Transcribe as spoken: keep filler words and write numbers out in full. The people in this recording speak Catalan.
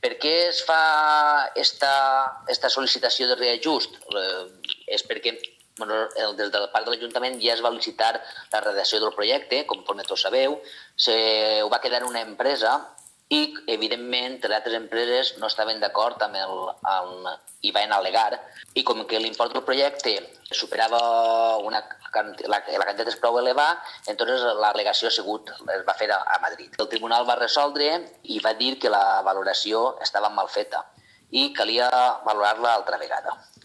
Per què es fa aquesta sol·licitació de reajust? És perquè des de la part de l'Ajuntament ja es va licitar la redacció del projecte, conforme tots sabeu, ho va quedar una empresa i, evidentment, altres empreses no estaven d'acord amb el... i van al·legar, i com que l'import del projecte superava una la quantitat és prou elevada, entonces l'al·legació es va fer a Madrid. El tribunal va resoldre i va dir que la valoració estava mal feta i calia valorar-la altra vegada.